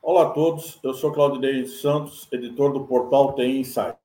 Olá a todos, eu sou Claudinei Santos, editor do portal TI Insight.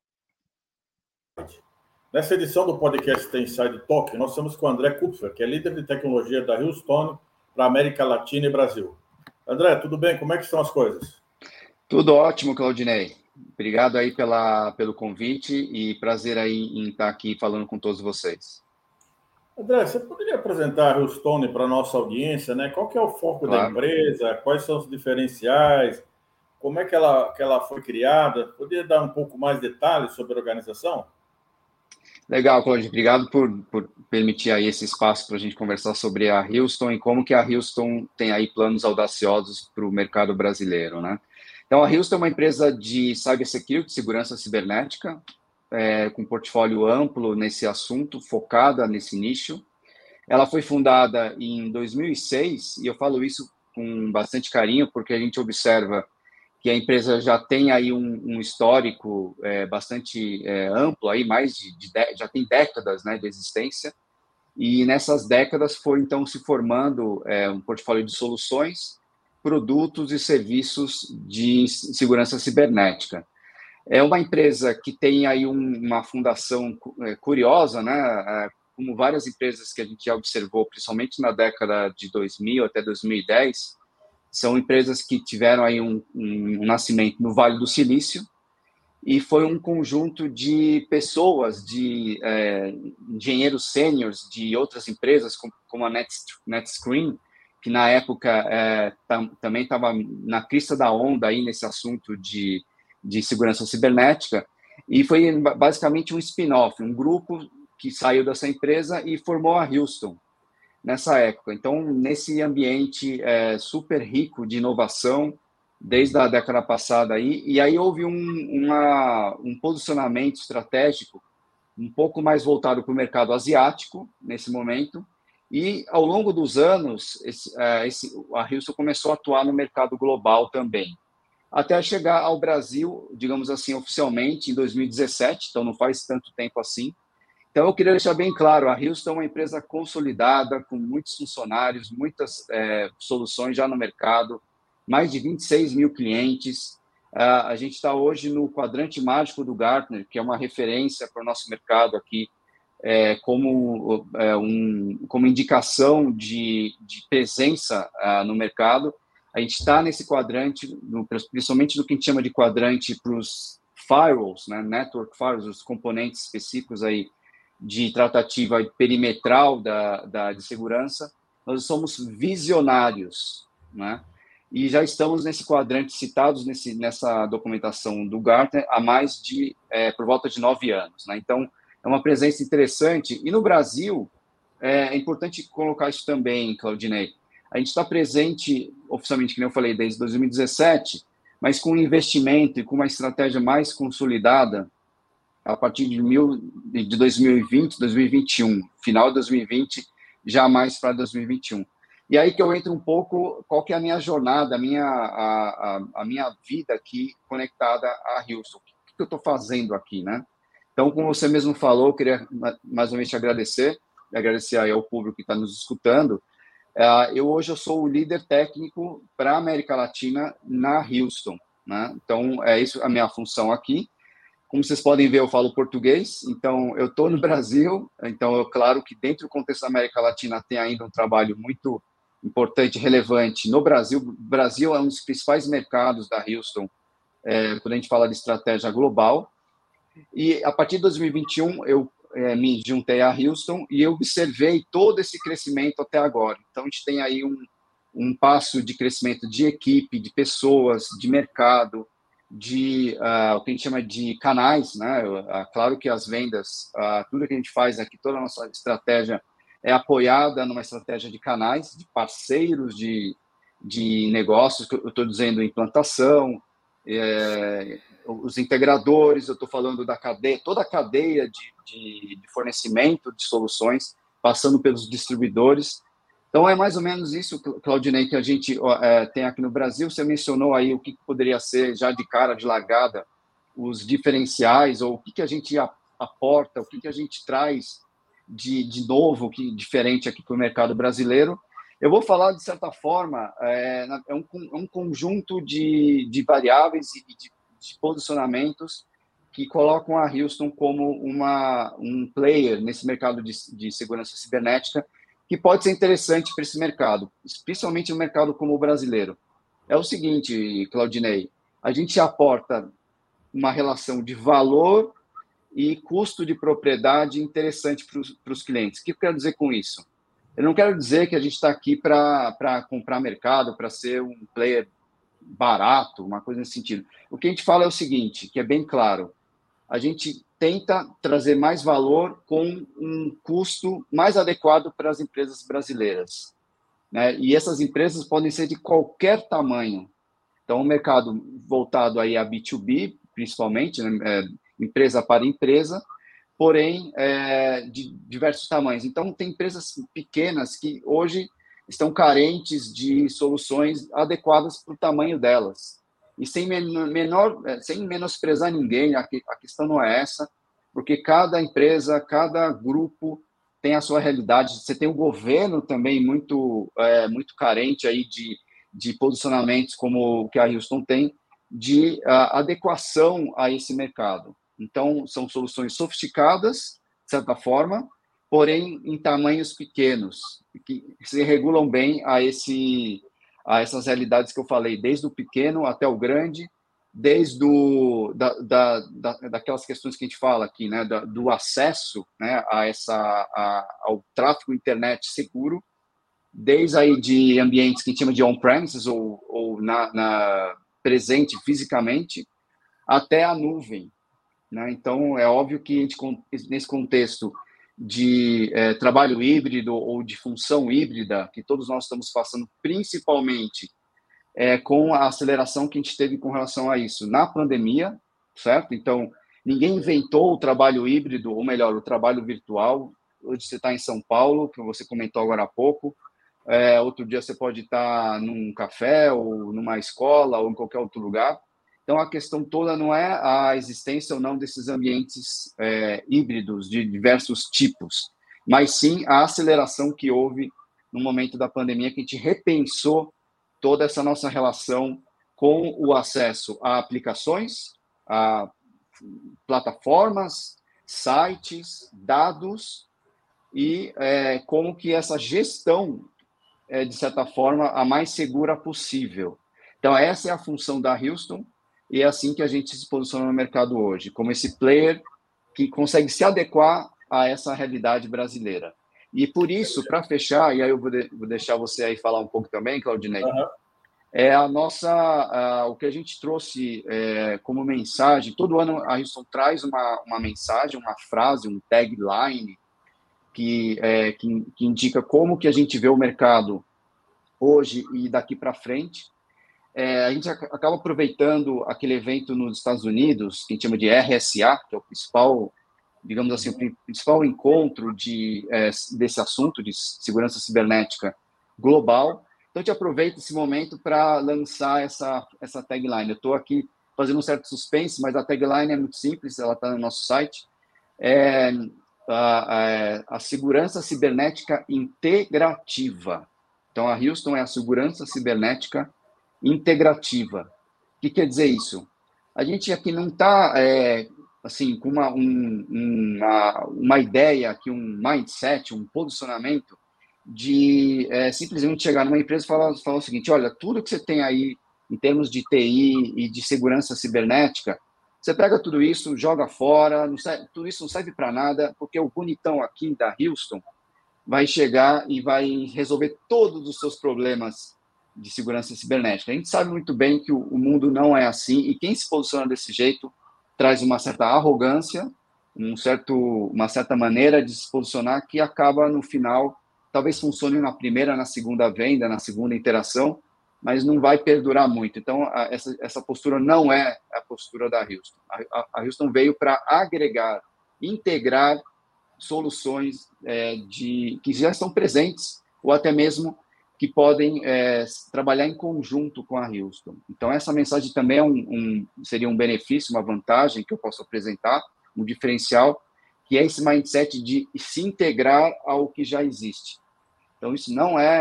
Nessa edição do podcast TI Insight Talk, nós estamos com o André Kupfer, que é líder de tecnologia da Hillstone para a América Latina e Brasil. André, tudo bem? Como é que estão as coisas? Tudo ótimo, Claudinei. Obrigado aí pelo convite e prazer aí em estar aqui falando com todos vocês. André, você poderia apresentar a Hillstone para a nossa audiência, né? Qual que é o foco da Claro. empresa? Quais são os diferenciais? Como é que ela foi criada? Poderia dar um pouco mais de detalhes sobre a organização? Legal, Claudinei. Obrigado por permitir aí esse espaço para a gente conversar sobre a Hillstone e como que a Hillstone tem aí planos audaciosos para o mercado brasileiro, né? Então, a Hillstone é uma empresa de cybersecurity, segurança cibernética, com portfólio amplo nesse assunto, focada nesse nicho. Ela foi fundada em 2006 e eu falo isso com bastante carinho porque a gente observa que a empresa já tem aí um histórico bastante amplo, aí já tem décadas, né, de existência, e nessas décadas foi então se formando um portfólio de soluções, produtos e serviços de segurança cibernética. É uma empresa que tem aí uma fundação curiosa, né? Como várias empresas que a gente já observou, principalmente na década de 2000 até 2010, são empresas que tiveram aí um nascimento no Vale do Silício e foi um conjunto de pessoas, de engenheiros sêniores de outras empresas, como a NetScreen, que na época também estava na crista da onda aí nesse assunto de segurança cibernética, e foi basicamente um spin-off, um grupo que saiu dessa empresa e formou a Hillstone nessa época. Então, nesse ambiente super rico de inovação, desde a década passada aí, e aí houve um posicionamento estratégico um pouco mais voltado para o mercado asiático nesse momento, e ao longo dos anos, a Hillstone começou a atuar no mercado global também, até chegar ao Brasil, digamos assim, oficialmente, em 2017, então não faz tanto tempo assim. Então, eu queria deixar bem claro, a Hillstone é uma empresa consolidada, com muitos funcionários, muitas soluções já no mercado, mais de 26 mil clientes. A gente está hoje no quadrante mágico do Gartner, que é uma referência para o nosso mercado aqui, como indicação de presença no mercado. A gente está nesse quadrante, principalmente no que a gente chama de quadrante para os firewalls, né? Network firewalls, os componentes específicos aí de tratativa perimetral de segurança. Nós somos visionários, né? E já estamos nesse quadrante, citados nessa documentação do Gartner, há mais por volta de 9 anos, né? Então, é uma presença interessante. E no Brasil, é importante colocar isso também, Claudinei. A gente está presente, oficialmente, como eu falei, desde 2017, mas com um investimento e com uma estratégia mais consolidada a partir de 2020, 2021, final de 2020, já mais para 2021. E aí que eu entro um pouco, qual que é a minha jornada, a minha vida aqui conectada à Hillstone. O que eu estou fazendo aqui, né? Então, como você mesmo falou, eu queria mais uma vez te agradecer aí ao público que está nos escutando. Hoje eu sou o líder técnico para a América Latina na Hillstone, né? Então, é isso a minha função aqui. Como vocês podem ver, eu falo português, então eu estou no Brasil, então é claro que dentro do contexto da América Latina tem ainda um trabalho muito importante, relevante no Brasil. O Brasil é um dos principais mercados da Hillstone, quando a gente fala de estratégia global. E a partir de 2021, eu me juntei à Hillstone e eu observei todo esse crescimento até agora. Então, a gente tem aí um passo de crescimento de equipe, de pessoas, de mercado, de o que a gente chama de canais, né? Claro que as vendas, tudo que a gente faz aqui, toda a nossa estratégia é apoiada numa estratégia de canais, de parceiros de negócios, que eu estou dizendo implantação, os integradores, eu estou falando da cadeia, toda a cadeia de fornecimento de soluções, passando pelos distribuidores. Então, é mais ou menos isso, Claudinei, que a gente tem aqui no Brasil. Você mencionou aí o que poderia ser, já de cara, de largada, os diferenciais, ou o que a gente aporta, o que a gente traz de novo, diferente aqui para o mercado brasileiro. Eu vou falar, de certa forma, um conjunto de variáveis e de posicionamentos que colocam a Houston como um player nesse mercado de segurança cibernética, que pode ser interessante para esse mercado, especialmente no mercado como o brasileiro. É o seguinte, Claudinei, a gente aporta uma relação de valor e custo de propriedade interessante para os clientes. O que eu quero dizer com isso? Eu não quero dizer que a gente está aqui para comprar mercado, para ser um player barato, uma coisa nesse sentido. O que a gente fala é o seguinte, que é bem claro, a gente tenta trazer mais valor com um custo mais adequado para as empresas brasileiras, né? E essas empresas podem ser de qualquer tamanho. Então, o mercado voltado aí a B2B, principalmente, né? Empresa para empresa, porém de diversos tamanhos. Então, tem empresas pequenas que hoje estão carentes de soluções adequadas para o tamanho delas. E sem menosprezar ninguém, a questão não é essa, porque cada empresa, cada grupo tem a sua realidade. Você tem o governo também muito carente aí de posicionamentos como o que a Houston tem, de adequação a esse mercado. Então, são soluções sofisticadas, de certa forma, porém em tamanhos pequenos, que se regulam bem a essas realidades que eu falei, desde o pequeno até o grande, desde daquelas questões que a gente fala aqui, né, do acesso, né, ao tráfego internet seguro, desde aí de ambientes que a gente chama de on-premises ou presente fisicamente, até a nuvem, né? Então, é óbvio que a gente, nesse contexto de trabalho híbrido ou de função híbrida, que todos nós estamos passando, principalmente com a aceleração que a gente teve com relação a isso na pandemia, certo? Então, ninguém inventou o trabalho híbrido, ou melhor, o trabalho virtual. Hoje você está em São Paulo, que você comentou agora há pouco, outro dia você pode estar num café, ou numa escola, ou em qualquer outro lugar. Então, a questão toda não é a existência ou não desses ambientes híbridos de diversos tipos, mas sim a aceleração que houve no momento da pandemia, que a gente repensou toda essa nossa relação com o acesso a aplicações, a plataformas, sites, dados e como que essa gestão de certa forma, a mais segura possível. Então, essa é a função da Houston e é assim que a gente se posiciona no mercado hoje, como esse player que consegue se adequar a essa realidade brasileira. E por isso, para fechar, e aí eu vou deixar você aí falar um pouco também, Claudinei, o que a gente trouxe como mensagem, todo ano a Houston traz uma mensagem, uma frase, um tagline, que indica como que a gente vê o mercado hoje e daqui para frente. A gente acaba aproveitando aquele evento nos Estados Unidos, que a gente chama de RSA, que é o principal, digamos assim, o principal encontro desse assunto de segurança cibernética global. Então, a gente aproveita esse momento para lançar essa tagline. Eu estou aqui fazendo um certo suspense, mas a tagline é muito simples, ela está no nosso site. A segurança cibernética integrativa. Então, a Houston é a segurança cibernética integrativa. O que quer dizer isso? A gente aqui não está assim, com uma ideia, aqui, um mindset, um posicionamento de simplesmente chegar numa empresa e falar o seguinte, olha, tudo que você tem aí em termos de TI e de segurança cibernética, você pega tudo isso, joga fora, tudo isso não serve para nada, porque o bonitão aqui da Houston vai chegar e vai resolver todos os seus problemas de segurança cibernética. A gente sabe muito bem que o mundo não é assim, e quem se posiciona desse jeito traz uma certa arrogância, uma certa maneira de se posicionar que acaba, no final, talvez funcione na primeira, na segunda venda, na segunda interação, mas não vai perdurar muito. Então, essa postura não é a postura da Houston. A Houston veio para agregar, integrar soluções que já estão presentes, ou até mesmo que podem trabalhar em conjunto com a Houston. Então, essa mensagem também seria um benefício, uma vantagem que eu posso apresentar, um diferencial, que é esse mindset de se integrar ao que já existe. Então, isso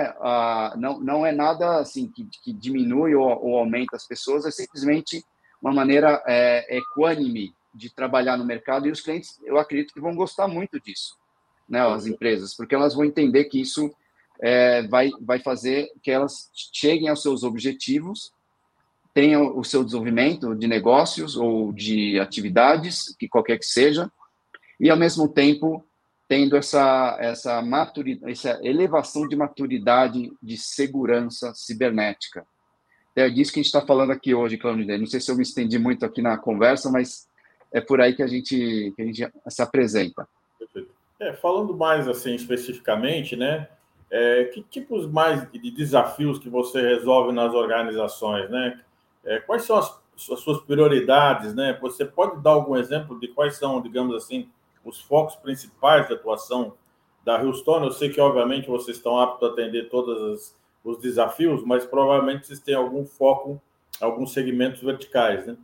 não é nada assim que diminui ou aumenta as pessoas, é simplesmente uma maneira equânime de trabalhar no mercado, e os clientes, eu acredito que vão gostar muito disso, né, as empresas, porque elas vão entender que isso vai fazer que elas cheguem aos seus objetivos, tenham o seu desenvolvimento de negócios ou de atividades, que qualquer que seja, e, ao mesmo tempo, tendo essa elevação de maturidade de segurança cibernética. É disso que a gente está falando aqui hoje, Claudio. Não sei se eu me estendi muito aqui na conversa, mas é por aí que a gente se apresenta. Perfeito. Falando mais assim especificamente, né? Que tipos mais de desafios que você resolve nas organizações, né? Quais são as suas prioridades, né? Você pode dar algum exemplo de quais são, digamos assim, os focos principais de atuação da Houston? Eu sei que, obviamente, vocês estão aptos a atender todos os desafios, mas provavelmente vocês têm algum foco, alguns segmentos verticais, né?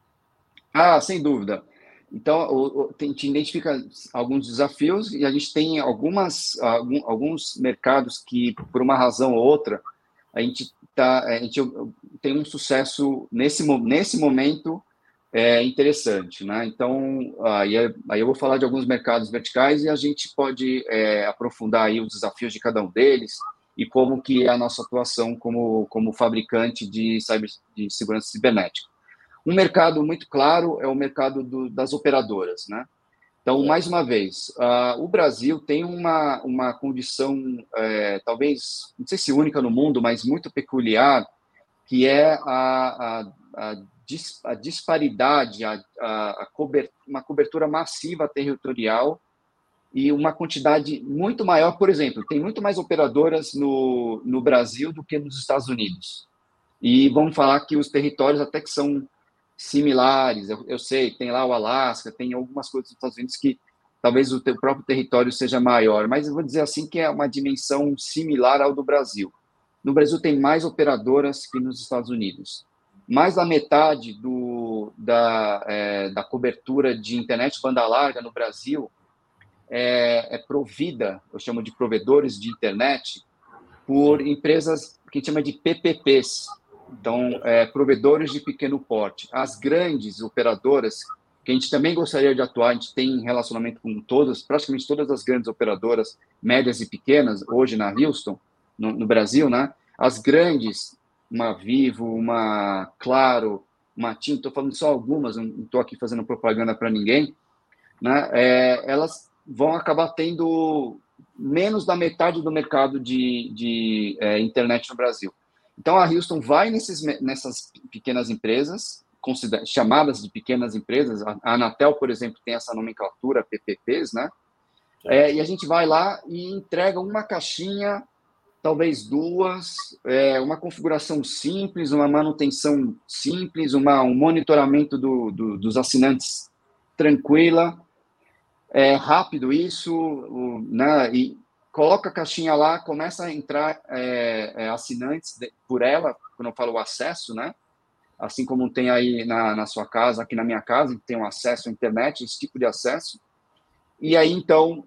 Sem dúvida. Então, a gente identifica alguns desafios e a gente tem alguns mercados que, por uma razão ou outra, a gente tem um sucesso nesse momento interessante, né? Então, aí eu vou falar de alguns mercados verticais e a gente pode aprofundar aí os desafios de cada um deles e como que é a nossa atuação como fabricante de segurança cibernética. Um mercado muito claro é o mercado das operadoras, né? Então, mais uma vez, o Brasil tem uma condição, talvez, não sei se única no mundo, mas muito peculiar, que é a disparidade, uma cobertura massiva territorial e uma quantidade muito maior. Por exemplo, tem muito mais operadoras no Brasil do que nos Estados Unidos. E vamos falar que os territórios até que são similares. Eu sei, tem lá o Alasca, tem algumas coisas dos Estados Unidos que talvez o teu próprio território seja maior, mas eu vou dizer assim que é uma dimensão similar ao do Brasil. No Brasil tem mais operadoras que nos Estados Unidos. Mais da metade da cobertura de internet banda larga no Brasil é provida, eu chamo de provedores de internet, por empresas que a gente chama de PPPs, então, provedores de pequeno porte. As grandes operadoras, que a gente também gostaria de atuar, a gente tem relacionamento com praticamente todas as grandes operadoras, médias e pequenas, hoje na Houston, no Brasil, né? As grandes, uma Vivo, uma Claro, uma TIM, estou falando só algumas, não estou aqui fazendo propaganda para ninguém, né? Elas vão acabar tendo menos da metade do mercado de internet no Brasil. Então, a Houston vai nessas pequenas empresas, chamadas de pequenas empresas. A Anatel, por exemplo, tem essa nomenclatura, PPPs, né? E a gente vai lá e entrega uma caixinha, talvez duas, uma configuração simples, uma manutenção simples, um monitoramento dos assinantes tranquila, rápido isso, né? E coloca a caixinha lá, começa a entrar assinantes por ela, quando eu falo o acesso, né? Assim como tem aí na sua casa, aqui na minha casa, que tem um acesso à internet, esse tipo de acesso. E aí, então,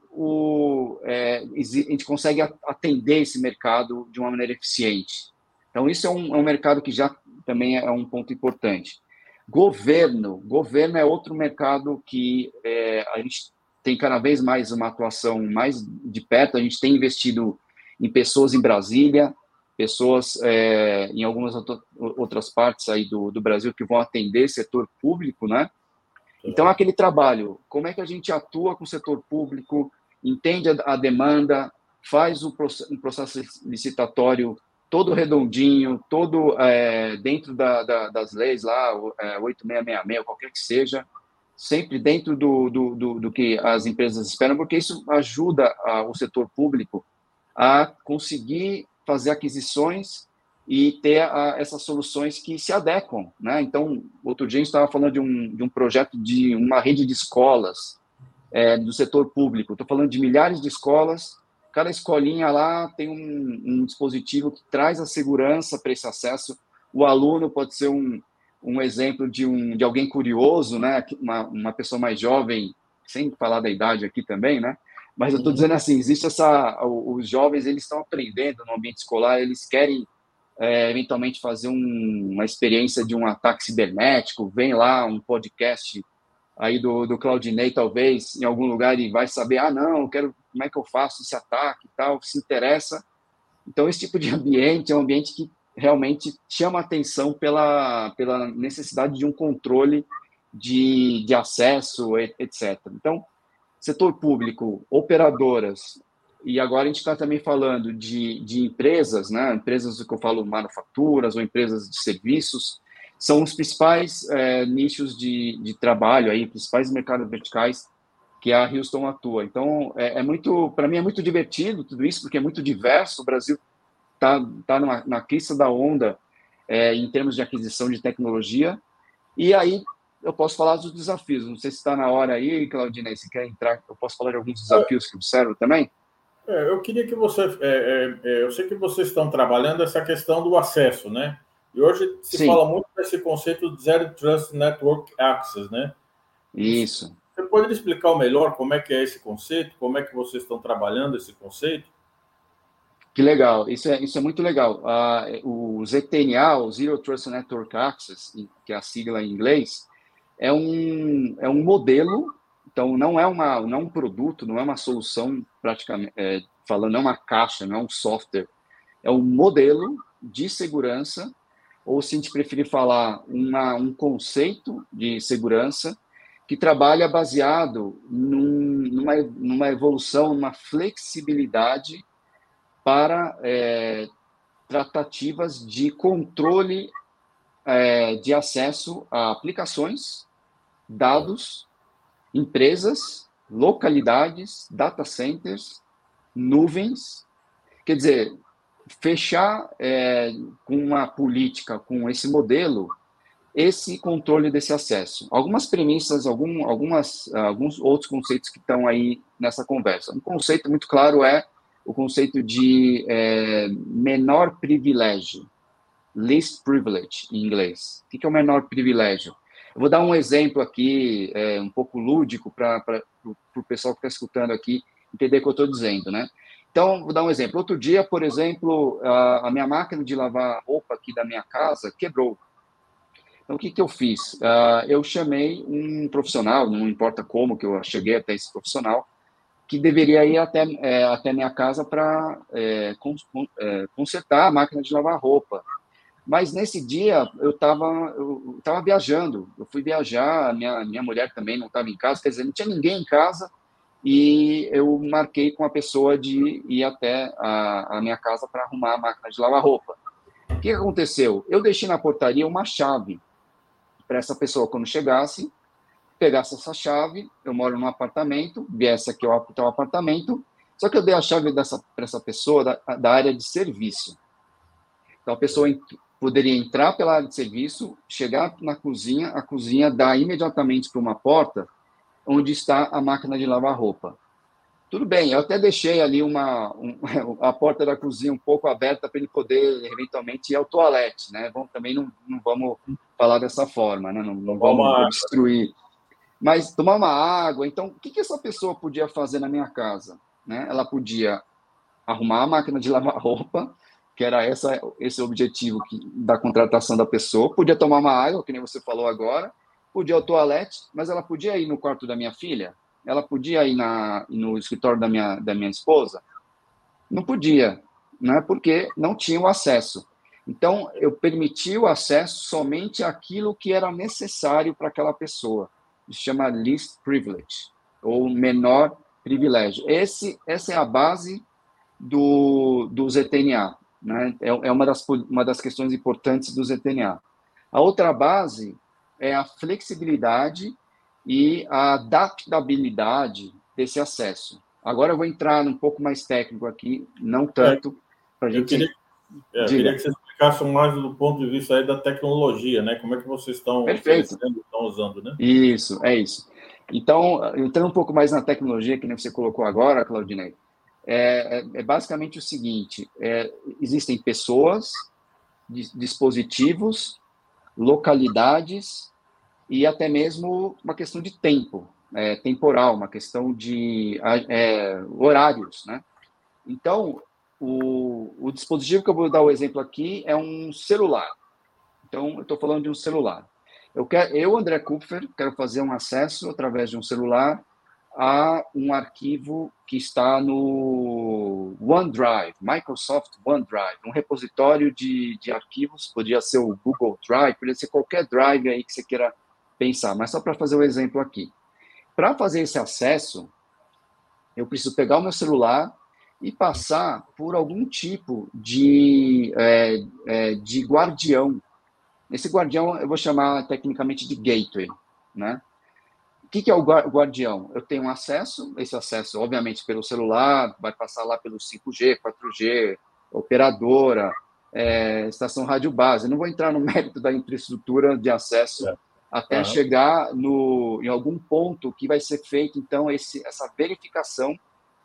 a gente consegue atender esse mercado de uma maneira eficiente. Então, isso é um mercado que já também é um ponto importante. Governo é outro mercado que a gente tem cada vez mais uma atuação mais de perto. A gente tem investido em pessoas em Brasília, pessoas em algumas outras partes aí do Brasil que vão atender setor público, né? Então, aquele trabalho, como é que a gente atua com o setor público, entende a demanda, faz um processo licitatório todo redondinho, todo dentro das leis lá, 8666, qualquer que seja, sempre dentro do que as empresas esperam, porque isso ajuda o setor público a conseguir fazer aquisições e ter essas soluções que se adequam, né? Então, outro dia a gente estava falando de um projeto de uma rede de escolas do setor público. Estou falando de milhares de escolas, cada escolinha lá tem um dispositivo que traz a segurança para esse acesso. O aluno pode ser um exemplo de alguém curioso, né? Uma pessoa mais jovem, sem falar da idade aqui também, né? Mas eu estou dizendo assim, existe os jovens, eles estão aprendendo no ambiente escolar, eles querem eventualmente fazer uma experiência de um ataque cibernético, vem lá um podcast aí do Claudinei, talvez, em algum lugar, e vai saber, não, eu quero, como é que eu faço esse ataque e tal, se interessa. Então, esse tipo de ambiente é um ambiente que realmente chama atenção pela necessidade de um controle de acesso, etc. Então, setor público, operadoras, e agora a gente está também falando de empresas, né? Empresas que eu falo manufaturas ou empresas de serviços, são os principais nichos de trabalho, aí, principais mercados verticais que a Houston atua. Então, para mim é muito divertido tudo isso, porque é muito diverso. O Brasil está na crista da onda em termos de aquisição de tecnologia. E aí eu posso falar dos desafios. Não sei se está na hora aí, Claudinei, se quer entrar, eu posso falar de alguns desafios que observo também? Eu queria que você... eu sei que vocês estão trabalhando essa questão do acesso, né? E hoje se Sim. fala muito desse conceito de Zero Trust Network Access, né? Isso. Você poderia explicar melhor como é que é esse conceito? Como é que vocês estão trabalhando esse conceito? Que legal, isso é muito legal. O ZTNA, o Zero Trust Network Access, que é a sigla em inglês, é um modelo, então não é um produto, não é uma solução, praticamente, falando, não é uma caixa, não é um software, é um modelo de segurança, ou se a gente preferir falar, um conceito de segurança que trabalha baseado numa evolução, numa flexibilidade para tratativas de controle de acesso a aplicações, dados, empresas, localidades, data centers, nuvens. Quer dizer, fechar com uma política, com esse modelo, esse controle desse acesso. Algumas premissas, alguns outros conceitos que estão aí nessa conversa. Um conceito muito claro é o conceito de menor privilégio, least privilege, em inglês. O que é o menor privilégio? Eu vou dar um exemplo aqui, um pouco lúdico, para o pessoal que está escutando aqui entender o que eu estou dizendo, né? Então, vou dar um exemplo. Outro dia, por exemplo, a minha máquina de lavar roupa aqui da minha casa quebrou. Então, o que eu fiz? Eu chamei um profissional, não importa como que eu cheguei até esse profissional, que deveria ir até minha casa para consertar a máquina de lavar roupa. Mas nesse dia eu estava viajando, eu fui viajar, minha mulher também não estava em casa, quer dizer, não tinha ninguém em casa, e eu marquei com a pessoa de ir até a minha casa para arrumar a máquina de lavar roupa. O que aconteceu? Eu deixei na portaria uma chave para essa pessoa, quando chegasse, pegasse essa chave, eu moro num apartamento, viesse aqui ao apartamento, só que eu dei a chave para essa pessoa da área de serviço. Então, a pessoa poderia entrar pela área de serviço, chegar na cozinha, a cozinha dá imediatamente para uma porta onde está a máquina de lavar roupa. Tudo bem, eu até deixei ali a porta da cozinha um pouco aberta para ele poder, eventualmente, ir ao toalete, né? Também não vamos falar dessa forma, né? Não vamos obstruir. Mas tomar uma água. Então, o que essa pessoa podia fazer na minha casa? Né? Ela podia arrumar a máquina de lavar roupa, que era esse objetivo da contratação da pessoa, podia tomar uma água, que nem você falou agora, podia ir ao toalete, mas ela podia ir no quarto da minha filha? Ela podia ir no escritório da minha esposa? Não podia, né? Porque não tinha o acesso. Então, eu permiti o acesso somente àquilo que era necessário para aquela pessoa. Isso se chama least privilege, ou menor privilégio. Essa é a base do ZTNA, né? É uma das questões importantes do ZTNA. A outra base é a flexibilidade e a adaptabilidade desse acesso. Agora eu vou entrar um pouco mais técnico aqui, não tanto para a gente... Eu queria que você explicasse mais do ponto de vista aí da tecnologia, né? Como é que vocês estão oferecendo, estão usando, né? Isso, é isso. Então, entrando um pouco mais na tecnologia, que nem você colocou agora, Claudinei, é basicamente o seguinte, existem pessoas, dispositivos, localidades e até mesmo uma questão de tempo. temporal, uma questão de horários, né? Então, o dispositivo que eu vou dar o exemplo aqui é um celular. Então, eu estou falando de um celular. Eu, André Kupfer, quero fazer um acesso através de um celular a um arquivo que está no OneDrive, Microsoft OneDrive, um repositório de arquivos, podia ser o Google Drive, podia ser qualquer drive aí que você queira pensar, mas só para fazer o exemplo aqui. Para fazer esse acesso, eu preciso pegar o meu celular e passar por algum tipo de guardião. Esse guardião eu vou chamar tecnicamente de gateway, né? O que é o guardião? Eu tenho acesso, esse acesso, obviamente, pelo celular, vai passar lá pelo 5G, 4G, operadora, estação rádio base. Eu não vou entrar no mérito da infraestrutura de acesso até chegar em algum ponto que vai ser feito, então, essa verificação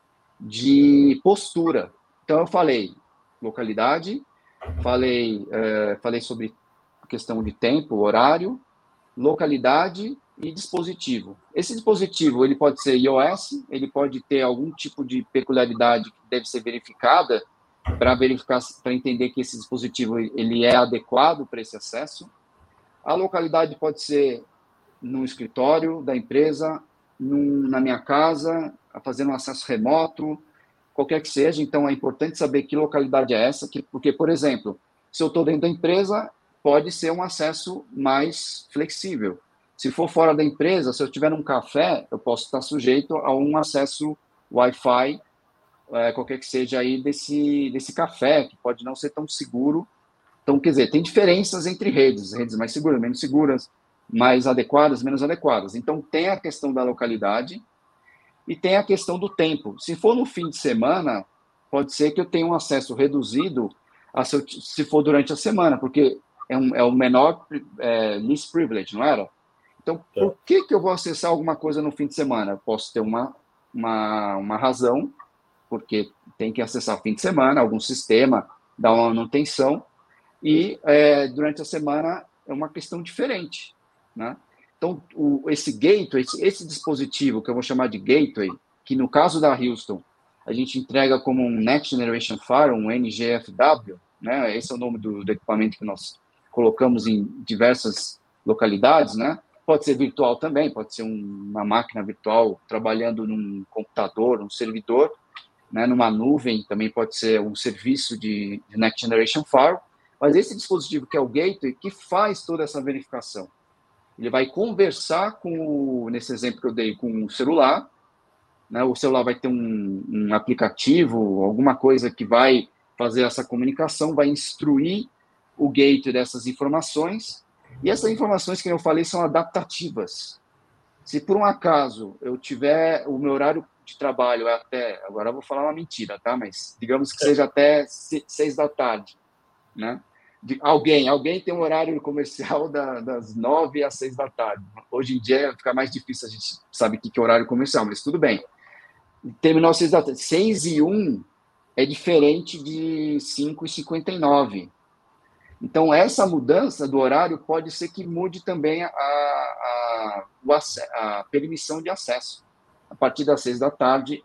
de postura. Então, eu falei localidade, falei sobre questão de tempo, horário, localidade e dispositivo. Esse dispositivo ele pode ser iOS, ele pode ter algum tipo de peculiaridade que deve ser verificada para entender que esse dispositivo ele é adequado para esse acesso. A localidade pode ser no escritório da empresa, na minha casa, fazendo um acesso remoto, qualquer que seja. Então, é importante saber que localidade é essa, porque, por exemplo, se eu estou dentro da empresa, pode ser um acesso mais flexível. Se for fora da empresa, se eu estiver num café, eu posso estar sujeito a um acesso Wi-Fi, qualquer que seja aí desse café, que pode não ser tão seguro. Então, quer dizer, tem diferenças entre redes mais seguras, menos seguras, mais adequadas, menos adequadas. Então, tem a questão da localidade e tem a questão do tempo. Se for no fim de semana, pode ser que eu tenha um acesso reduzido se for durante a semana, porque é o menor least privilege, não era? Então, por que eu vou acessar alguma coisa no fim de semana? Eu posso ter uma razão, porque tem que acessar o fim de semana, algum sistema, dar uma manutenção, e durante a semana é uma questão diferente, né? Então, esse gateway, esse dispositivo que eu vou chamar de gateway, que no caso da Houston, a gente entrega como um Next Generation Firewall, um NGFW, né? Esse é o nome do equipamento que nós colocamos em diversas localidades, né? Pode ser virtual também, pode ser uma máquina virtual trabalhando num computador, um servidor, né? Numa nuvem, também pode ser um serviço de Next Generation Firewall, mas esse dispositivo que é o gateway, que faz toda essa verificação. Ele vai conversar nesse exemplo que eu dei, com o celular, né? O celular vai ter um aplicativo, alguma coisa que vai fazer essa comunicação, vai instruir o gateway dessas informações, e essas informações que eu falei são adaptativas. Se por um acaso eu tiver o meu horário de trabalho agora eu vou falar uma mentira, tá? Mas digamos que seja até 6 da tarde, né? Alguém tem um horário comercial das 9 às 6 da tarde. Hoje em dia fica mais difícil, a gente sabe o que é horário comercial, mas tudo bem. Terminou às 6 da tarde. 6h01 é diferente de 5h59. Então, essa mudança do horário pode ser que mude também a permissão de acesso. A partir das 6 da tarde,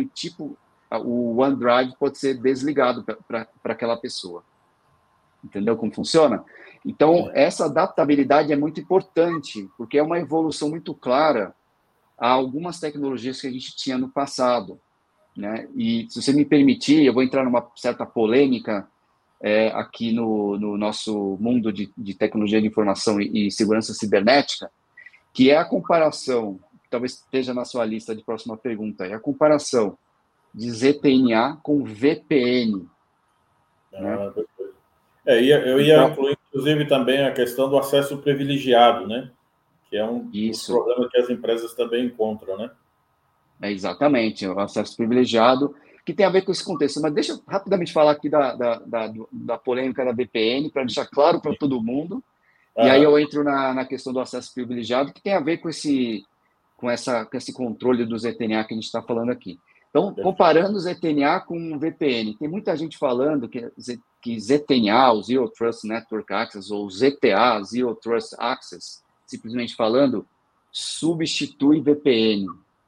o OneDrive pode ser desligado para aquela pessoa. Entendeu como funciona? Então, essa adaptabilidade é muito importante, porque é uma evolução muito clara a algumas tecnologias que a gente tinha no passado, né? E, se você me permitir, eu vou entrar numa certa polêmica aqui no nosso mundo de tecnologia de informação e segurança cibernética, que é a comparação, talvez esteja na sua lista de próxima pergunta, é a comparação de ZTNA com VPN. Né? Eu ia incluir, inclusive, também a questão do acesso privilegiado, né? Que é um dos problemas que as empresas também encontram, né? Exatamente, o acesso privilegiado, que tem a ver com esse contexto. Mas deixa eu rapidamente falar aqui da polêmica da VPN, para deixar claro para todo mundo. E aí eu entro na questão do acesso privilegiado, que tem a ver com esse controle do ZTNA que a gente está falando aqui. Então, comparando o ZTNA com o VPN, tem muita gente falando que ZTNA, o Zero Trust Network Access, ou ZTA, Zero Trust Access, simplesmente falando, substitui VPN.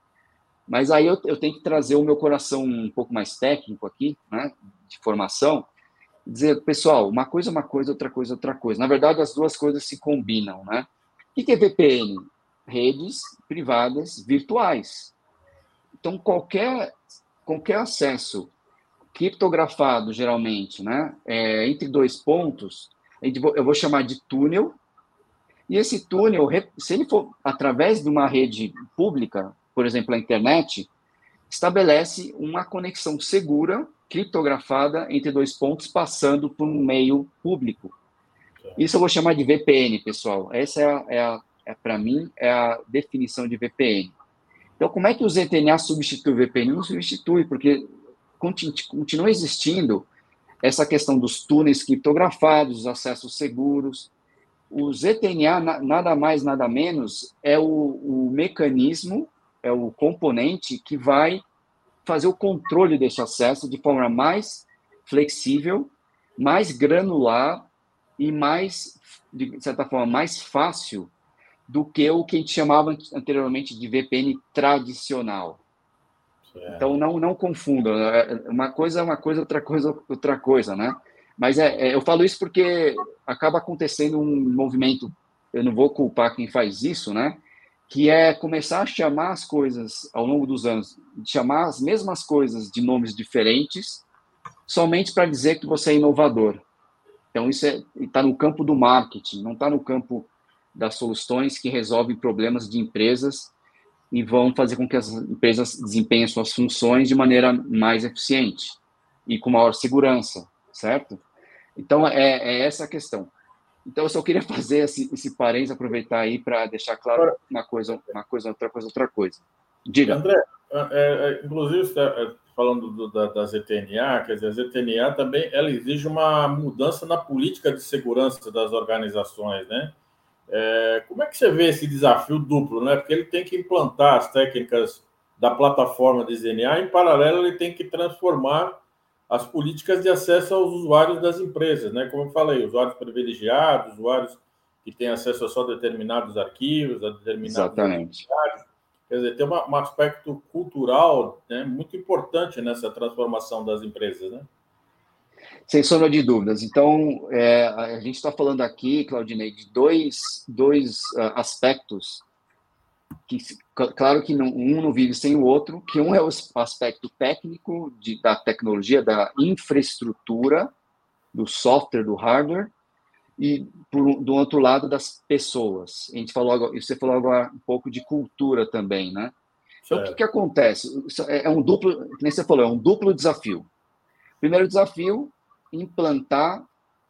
Mas aí eu tenho que trazer o meu coração um pouco mais técnico aqui, né, de formação, e dizer, pessoal, uma coisa é uma coisa, outra coisa é outra coisa. Na verdade, as duas coisas se combinam, né? O que é VPN? Redes privadas virtuais. Então, qualquer acesso criptografado, geralmente, né, entre dois pontos, eu vou chamar de túnel, e esse túnel, se ele for através de uma rede pública, por exemplo, a internet, estabelece uma conexão segura, criptografada, entre dois pontos, passando por um meio público. Isso eu vou chamar de VPN, pessoal. Essa para mim, é a definição de VPN. Então, como é que o ZTNA substitui o VPN? Não substitui, porque continua existindo essa questão dos túneis criptografados, os acessos seguros. O ZTNA, nada mais, nada menos, é o mecanismo, é o componente que vai fazer o controle desse acesso de forma mais flexível, mais granular e mais, de certa forma, mais fácil do que o que a gente chamava anteriormente de VPN tradicional. Então, não confundam. Uma coisa é uma coisa, outra coisa, né? Mas eu falo isso porque acaba acontecendo um movimento, eu não vou culpar quem faz isso, né? Que é começar a chamar as coisas, ao longo dos anos, chamar as mesmas coisas de nomes diferentes, somente para dizer que você é inovador. Então, isso está no campo do marketing, não está no campo das soluções que resolvem problemas de empresas e vão fazer com que as empresas desempenhem suas funções de maneira mais eficiente e com maior segurança, certo? Então, é essa a questão. Então, eu só queria fazer esse parênteses, aproveitar aí para deixar claro uma coisa, outra coisa. Diga. André, inclusive, falando da ZTNA, quer dizer, a ZTNA também ela exige uma mudança na política de segurança das organizações, né? Como é que você vê esse desafio duplo, né? Porque ele tem que implantar as técnicas da plataforma de ZNA, em paralelo ele tem que transformar as políticas de acesso aos usuários das empresas, né? Como eu falei, usuários privilegiados, usuários que têm acesso a só determinados arquivos, a determinadas atividades. Quer dizer, tem um aspecto cultural, né, muito importante nessa transformação das empresas, né? Sem sombra de dúvidas. Então, a gente está falando aqui, Claudinei, de dois aspectos que, claro que um não vive sem o outro, que um é o aspecto técnico da tecnologia, da infraestrutura, do software, do hardware, e do outro lado das pessoas. A gente falou, você falou agora um pouco de cultura também, né? Então, o que acontece? É um duplo, como você falou, é um duplo desafio. Primeiro desafio, implantar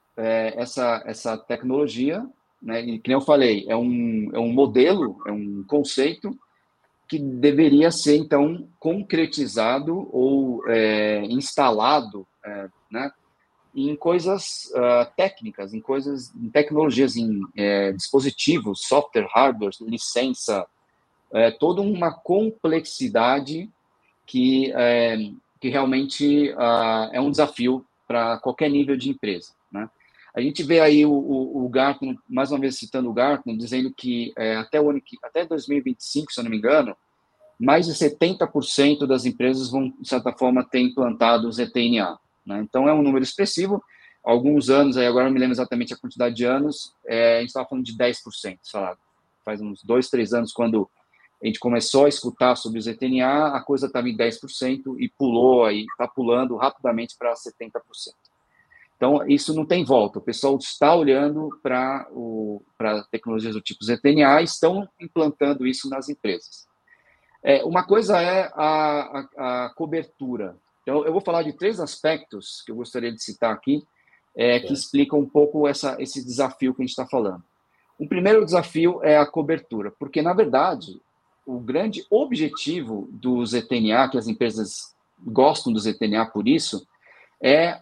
essa tecnologia, né? E, como eu falei, é um modelo, é um conceito que deveria ser, então, concretizado ou instalado, né? Em coisas técnicas, em tecnologias, em dispositivos, software, hardware, licença, toda uma complexidade que realmente é um desafio para qualquer nível de empresa, né? A gente vê aí o Gartner, mais uma vez citando o Gartner, dizendo que até 2025, se eu não me engano, mais de 70% das empresas vão, de certa forma, ter implantado o ZTNA. Né? Então, é um número expressivo. Alguns anos, aí agora não me lembro exatamente a quantidade de anos, a gente estava falando de 10%, sei lá, faz uns 2, 3 anos, quando a gente começou a escutar sobre o ZTNA, a coisa estava em 10% e pulou aí, está pulando rapidamente para 70%. Então, isso não tem volta. O pessoal está olhando para tecnologias do tipo ZTNA e estão implantando isso nas empresas. Uma coisa é a cobertura. Então, eu vou falar de 3 aspectos que eu gostaria de citar aqui, que explicam um pouco esse desafio que a gente está falando. O primeiro desafio é a cobertura, porque, na verdade, o grande objetivo do ZTNA, que as empresas gostam do ZTNA por isso, é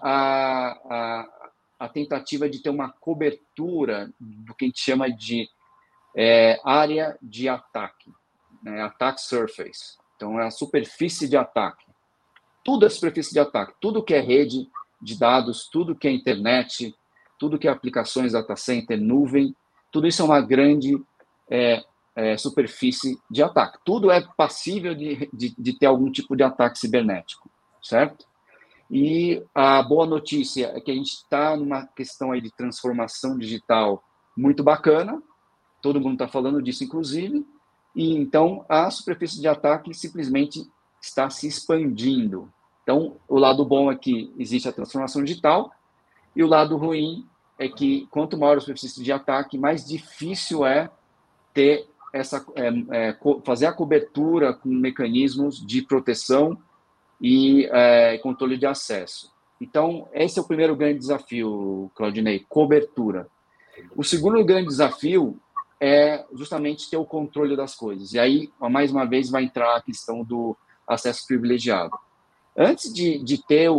a tentativa de ter uma cobertura do que a gente chama de área de ataque, né? Attack surface. Então, é a superfície de ataque. Tudo é superfície de ataque. Tudo que é rede de dados, tudo que é internet, tudo que é aplicações, data center, nuvem, tudo isso é uma grande superfície de ataque. Tudo é passível de ter algum tipo de ataque cibernético, certo? E a boa notícia é que a gente está numa questão aí de transformação digital muito bacana, todo mundo está falando disso, inclusive, e então a superfície de ataque simplesmente está se expandindo. Então, o lado bom é que existe a transformação digital, e o lado ruim é que quanto maior a superfície de ataque, mais difícil é ter fazer a cobertura com mecanismos de proteção e controle de acesso. Então, esse é o primeiro grande desafio, Claudinei, cobertura. O segundo grande desafio é justamente ter o controle das coisas. E aí, mais uma vez, vai entrar a questão do acesso privilegiado. Antes de ter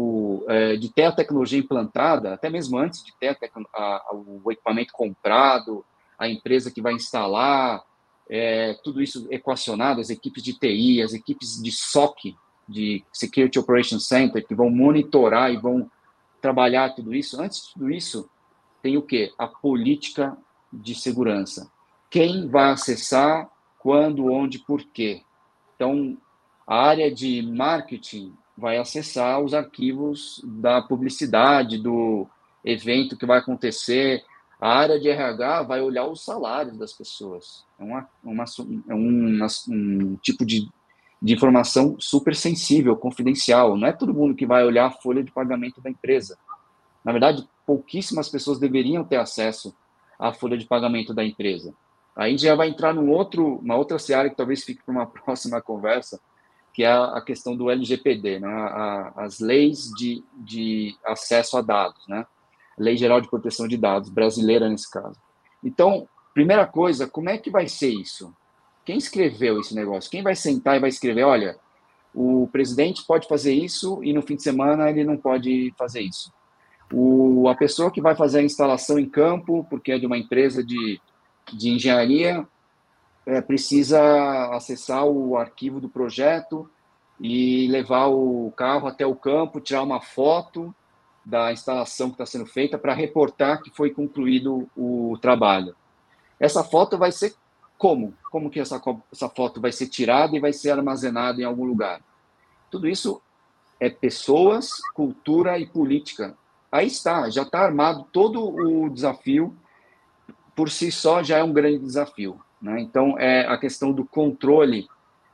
a tecnologia implantada, até mesmo antes de ter o equipamento comprado, a empresa que vai instalar, tudo isso equacionado, as equipes de TI, as equipes de SOC, de Security Operations Center, que vão monitorar e vão trabalhar tudo isso. Antes de tudo isso, tem o quê? A política de segurança. Quem vai acessar, quando, onde, por quê? Então, a área de marketing vai acessar os arquivos da publicidade, do evento que vai acontecer. A área de RH vai olhar os salários das pessoas. É um tipo de informação super sensível, confidencial. Não é todo mundo que vai olhar a folha de pagamento da empresa. Na verdade, pouquíssimas pessoas deveriam ter acesso à folha de pagamento da empresa. Aí a gente já vai entrar uma outra seara que talvez fique para uma próxima conversa, que é a questão do LGPD, né? As leis de acesso a dados, né? Lei Geral de Proteção de Dados, brasileira nesse caso. Então, primeira coisa, como é que vai ser isso? Quem escreveu esse negócio? Quem vai sentar e vai escrever, olha, o presidente pode fazer isso e no fim de semana ele não pode fazer isso. A pessoa que vai fazer a instalação em campo, porque é de uma empresa de engenharia, precisa acessar o arquivo do projeto e levar o carro até o campo, tirar uma foto da instalação que está sendo feita para reportar que foi concluído o trabalho. Essa foto vai ser como? Como que essa foto vai ser tirada e vai ser armazenada em algum lugar? Tudo isso é pessoas, cultura e política. Aí está, já está armado todo o desafio, por si só já é um grande desafio, né? Então, a questão do controle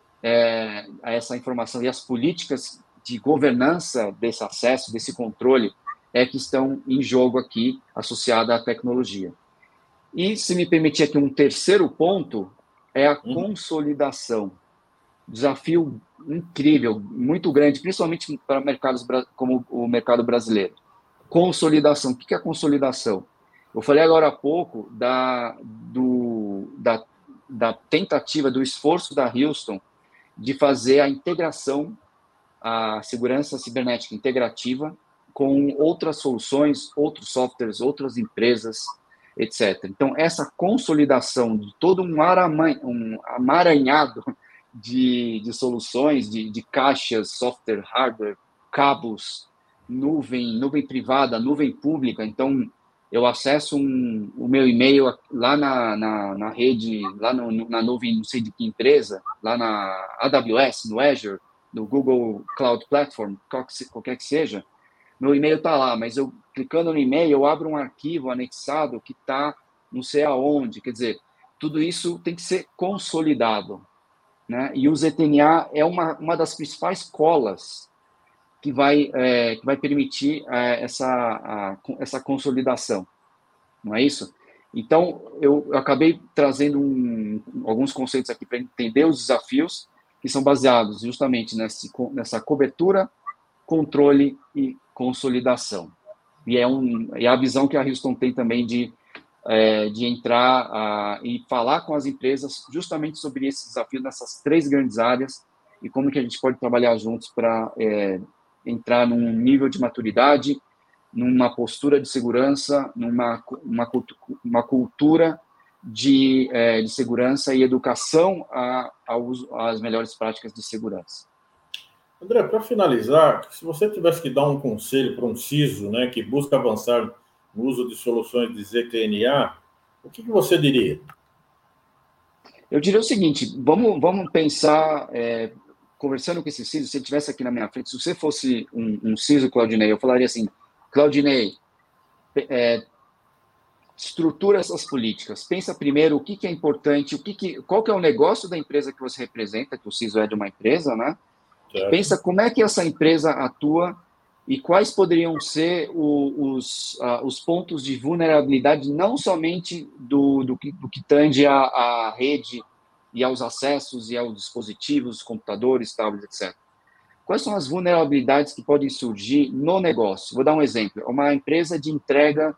a essa informação e as políticas de governança desse acesso, desse controle, que estão em jogo aqui, associada à tecnologia. E, se me permitir aqui um terceiro ponto, é a consolidação. Desafio incrível, muito grande, principalmente para mercados como o mercado brasileiro. Consolidação. O que é a consolidação? Eu falei agora há pouco da tentativa, do esforço da Houston de fazer a integração, a segurança cibernética integrativa com outras soluções, outros softwares, outras empresas, etc. Então, essa consolidação de todo um amaranhado de soluções, de caixas, software, hardware, cabos, nuvem privada, nuvem pública. Então, eu acesso o meu e-mail lá na rede, lá na nuvem, não sei de que empresa, lá na AWS, no Azure, no Google Cloud Platform, qualquer que seja, meu e-mail está lá, mas eu clicando no e-mail, eu abro um arquivo anexado que está não sei aonde. Quer dizer, tudo isso tem que ser consolidado, né? E o ZTNA é uma das principais colas que vai permitir essa consolidação, não é isso? Então, eu acabei trazendo alguns conceitos aqui para entender os desafios que são baseados justamente nessa cobertura, controle e consolidação. E é a visão que a Houston tem também de entrar e falar com as empresas justamente sobre esse desafio nessas três grandes áreas e como que a gente pode trabalhar juntos para entrar num nível de maturidade, numa postura de segurança, uma cultura de segurança e educação às melhores práticas de segurança. André, para finalizar, se você tivesse que dar um conselho para um CISO, né, que busca avançar no uso de soluções de ZTNA, o que você diria? Eu diria o seguinte, vamos pensar, conversando com esse CISO, se ele estivesse aqui na minha frente, se você fosse um CISO, Claudinei, eu falaria assim, Claudinei, estrutura essas políticas. Pensa primeiro o que é importante, qual que é o negócio da empresa que você representa, que o CISO é de uma empresa, né? Certo. Pensa como é que essa empresa atua e quais poderiam ser os pontos de vulnerabilidade, não somente do que tange à rede e aos acessos e aos dispositivos, computadores, tablets, etc. Quais são as vulnerabilidades que podem surgir no negócio? Vou dar um exemplo. Uma empresa de entrega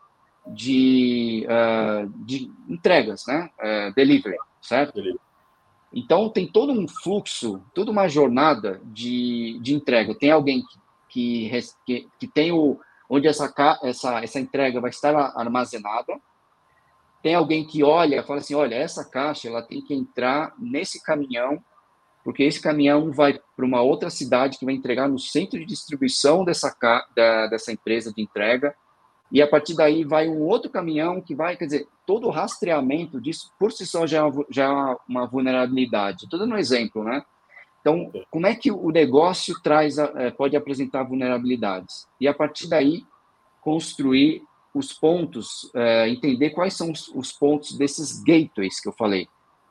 de entregas, né? Delivery, certo? Beleza. Então, tem todo um fluxo, toda uma jornada de entrega. Tem alguém que tem onde essa entrega vai estar armazenada. Tem alguém que olha, fala assim, olha, essa caixa ela tem que entrar nesse caminhão, porque esse caminhão vai para uma outra cidade que vai entregar no centro de distribuição dessa empresa de entrega, e a partir daí vai um outro caminhão que vai, quer dizer, todo o rastreamento disso por si só já é uma vulnerabilidade. Estou dando um exemplo, né? Então, como é que o negócio pode apresentar vulnerabilidades? E a partir daí, construir os pontos, entender quais são os pontos desses gateways que eu falei.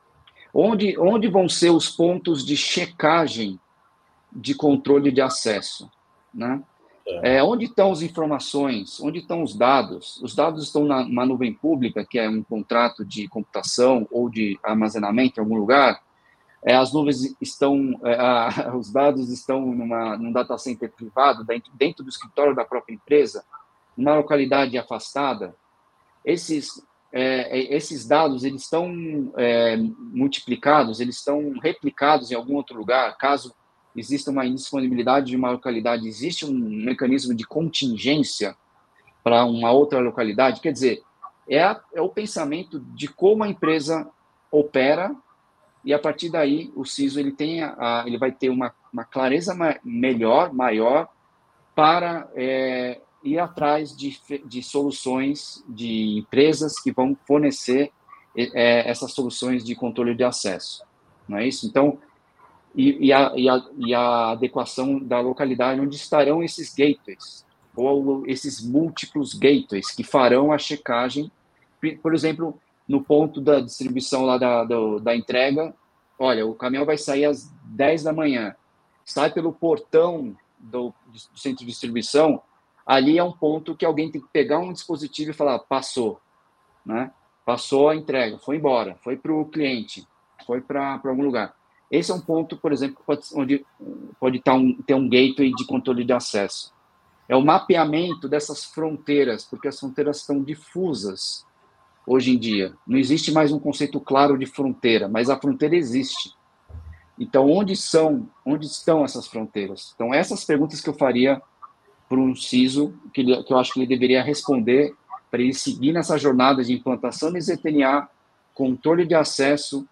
Onde vão ser os pontos de checagem de controle de acesso, né? Onde estão as informações? Onde estão os dados? Os dados estão numa nuvem pública, que é um contrato de computação ou de armazenamento em algum lugar. As nuvens estão, os dados estão num data center privado, dentro do escritório da própria empresa, numa localidade afastada. Esses dados, eles estão multiplicados, eles estão replicados em algum outro lugar, caso existe uma indisponibilidade de uma localidade, existe um mecanismo de contingência para uma outra localidade. Quer dizer, é o pensamento de como a empresa opera, e a partir daí o CISO ele vai ter uma clareza maior para ir atrás de soluções de empresas que vão fornecer essas soluções de controle de acesso. Não é isso? Então, e a adequação da localidade onde estarão esses gateways, ou esses múltiplos gateways que farão a checagem, por exemplo, no ponto da distribuição lá da entrega. Olha, o caminhão vai sair às 10 da manhã, sai pelo portão do centro de distribuição, ali é um ponto que alguém tem que pegar um dispositivo e falar, passou, né? Passou a entrega, foi embora, foi para o cliente, foi para algum lugar. Esse é um ponto, por exemplo, onde pode ter um gateway de controle de acesso. É o mapeamento dessas fronteiras, porque as fronteiras estão difusas hoje em dia. Não existe mais um conceito claro de fronteira, mas a fronteira existe. Então, onde estão essas fronteiras? Então, essas perguntas que eu faria para um CISO, que eu acho que ele deveria responder para ele seguir nessa jornada de implantação de ZTNA, controle de acesso,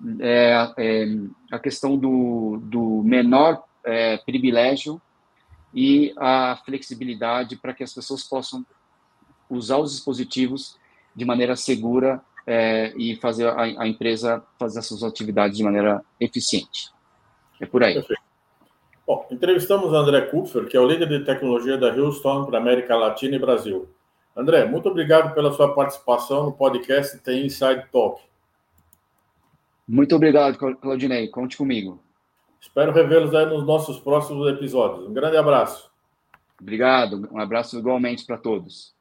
a questão do menor privilégio e a flexibilidade para que as pessoas possam usar os dispositivos de maneira segura e fazer a empresa fazer as suas atividades de maneira eficiente. É por aí. Perfeito. Bom, entrevistamos André Kupfer, que é o líder de tecnologia da Houston para América Latina e Brasil. André, muito obrigado pela sua participação no podcast TI Inside Talk. Muito obrigado, Claudinei. Conte comigo. Espero revê-los aí nos nossos próximos episódios. Um grande abraço. Obrigado. Um abraço igualmente para todos.